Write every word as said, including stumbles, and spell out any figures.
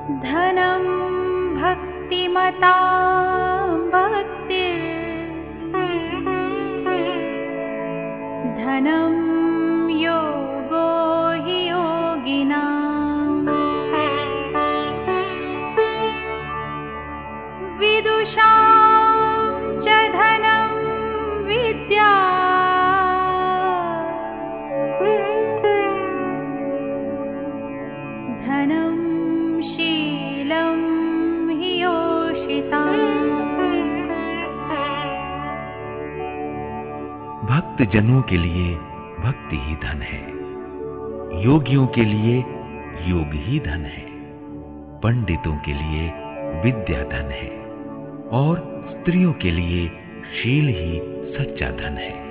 धनं भक्तिमतां भक्तिर् धनं योगो हि योगिनाम् विदुषां च धनं विद्या धनं शीलं हि योषिताम्। भक्त जनों के लिए भक्ति ही धन है, योगियों के लिए योग ही धन है, पंडितों के लिए विद्या धन है और स्त्रियों के लिए शील ही सच्चा धन है।